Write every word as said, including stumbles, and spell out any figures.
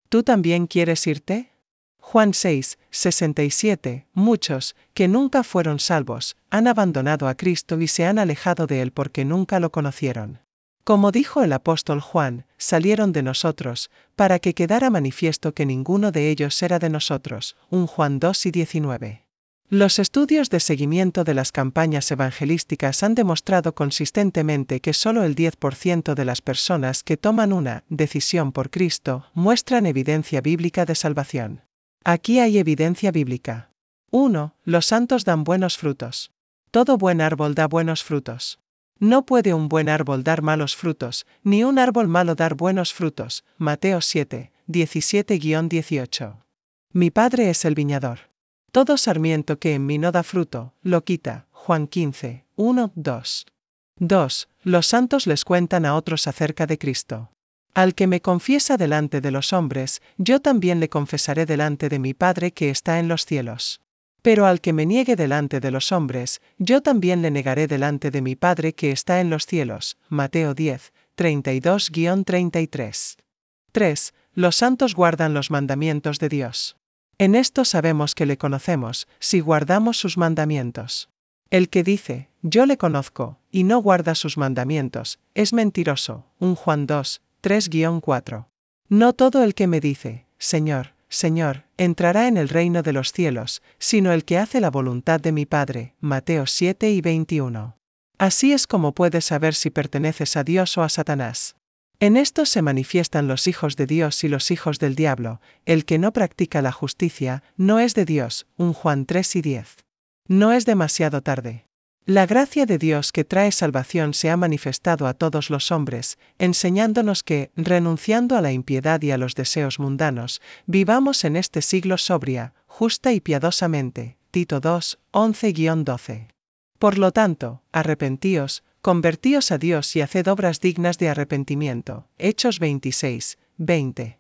¿Tú también quieres irte? Juan seis, sesenta y siete. Muchos, que nunca fueron salvos, han abandonado a Cristo y se han alejado de Él porque nunca lo conocieron. Como dijo el apóstol Juan, salieron de nosotros, para que quedara manifiesto que ninguno de ellos era de nosotros. Primera Juan dos y diecinueve. Los estudios de seguimiento de las campañas evangelísticas han demostrado consistentemente que solo el diez por ciento de las personas que toman una decisión por Cristo muestran evidencia bíblica de salvación. Aquí hay evidencia bíblica. uno. Los santos dan buenos frutos. Todo buen árbol da buenos frutos. No puede un buen árbol dar malos frutos, ni un árbol malo dar buenos frutos. Mateo siete, diecisiete a dieciocho. Mi Padre es el viñador. Todo sarmiento que en mí no da fruto, lo quita. Juan quince, uno, dos. dos. Los santos les cuentan a otros acerca de Cristo. Al que me confiesa delante de los hombres, yo también le confesaré delante de mi Padre que está en los cielos. Pero al que me niegue delante de los hombres, yo también le negaré delante de mi Padre que está en los cielos. Mateo diez, treinta y dos a treinta y tres. tres. Los santos guardan los mandamientos de Dios. En esto sabemos que le conocemos, si guardamos sus mandamientos. El que dice, yo le conozco, y no guarda sus mandamientos, es mentiroso. Primera Juan dos, tres a cuatro. No todo el que me dice, Señor, Señor, entrará en el reino de los cielos, sino el que hace la voluntad de mi Padre. Mateo siete y veintiuno. Así es como puedes saber si perteneces a Dios o a Satanás. En esto se manifiestan los hijos de Dios y los hijos del diablo. El que no practica la justicia, no es de Dios. Primera Juan tres y diez. No es demasiado tarde. La gracia de Dios que trae salvación se ha manifestado a todos los hombres, enseñándonos que, renunciando a la impiedad y a los deseos mundanos, vivamos en este siglo sobria, justa y piadosamente. Tito dos, once a doce. Por lo tanto, arrepentíos, convertíos a Dios y haced obras dignas de arrepentimiento. Hechos veintiséis, veinte.